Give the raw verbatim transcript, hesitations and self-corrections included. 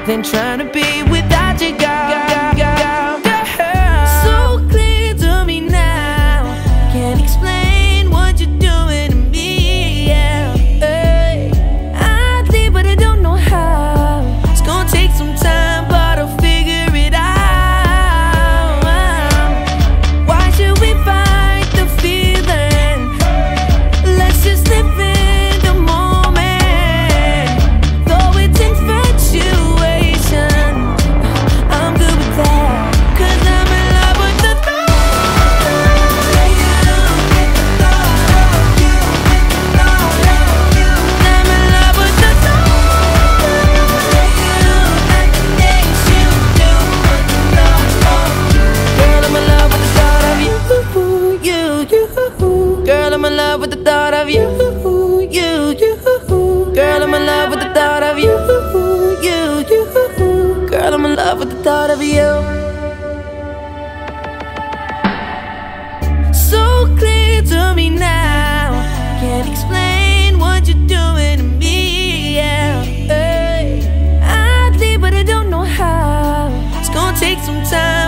than trying to be without you, girl, girl, girl. So clear to me now, can't explain what you're doing to me, yeah. Hey, I'd leave, but I don't know how. It's gonna take some time, but I'll figure it out. Why should we fight the feeling? Let's just live in the moment. Though it's infatuation, I'm good with that, 'cause I'm in love with the thought of you, with the thought of you, with the thought of you. I'm in love with the thought of you, and the things you do, with the thought of you. Girl, I'm in love with the thought of you, you, you. Girl, I'm in love with the thought of you, you, you. Girl, I'm in love with the thought of you, you, you. Girl, I'm in love with the thought of you. So clear to me now, can't explain what you're doing to me, yeah. Hey, I'd leave, but I don't know how. It's gonna take some time.